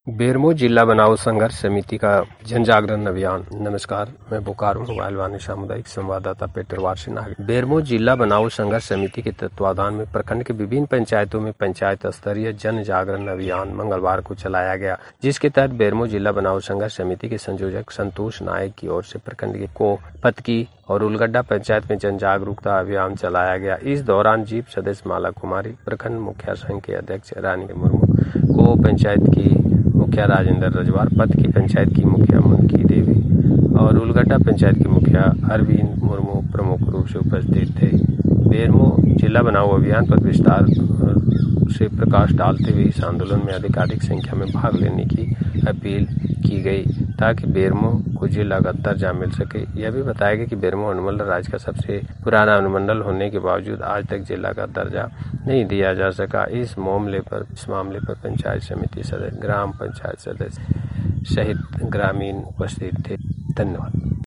बेरमो जिला बनाओ संघर्ष समिति का जन जागरण अभियान। नमस्कार, मैं बोकारो मोबाइल वाणी सामुदायिक संवाददाता पेटरवार से नागरिक। बेरमो जिला बनाओ संघर्ष समिति के तत्वाधान में प्रखंड के विभिन्न पंचायतों में पंचायत स्तरीय जन जागरण अभियान मंगलवार को चलाया गया, जिसके तहत बेरमो जिला बनाओ संघर्ष समिति के संयोजक संतोष नायक की ओर से प्रखंड के को पतकी और उलगड्डा पंचायत में जन जागरूकता अभियान चलाया गया। इस दौरान जीप सदस्य माला कुमारी, प्रखंड मुखिया संघ के अध्यक्ष रानी मुर्मू, को पंचायत की मुखिया राजेंद्र रजवार, पत की पंचायत की मुखिया मुनकी देवी और उलगड्डा पंचायत की मुखिया अरविंद मुर्मू प्रमुख रूप से उपस्थित थे। बेरमो जिला बनाओ अभियान पर विस्तार से प्रकाश डालते हुए इस आंदोलन में अधिकाधिक संख्या में भाग लेने की अपील की गई, ताकि बेरमो को जिला का दर्जा मिल सके। यह भी बताया गया कि बेरमो अनुमंडल राज्य का सबसे पुराना अनुमंडल होने के बावजूद आज तक जिला का दर्जा नहीं दिया जा सका। इस मामले पर पंचायत समिति सदस्य, ग्राम पंचायत सदस्य सहित ग्रामीण उपस्थित थे। धन्यवाद।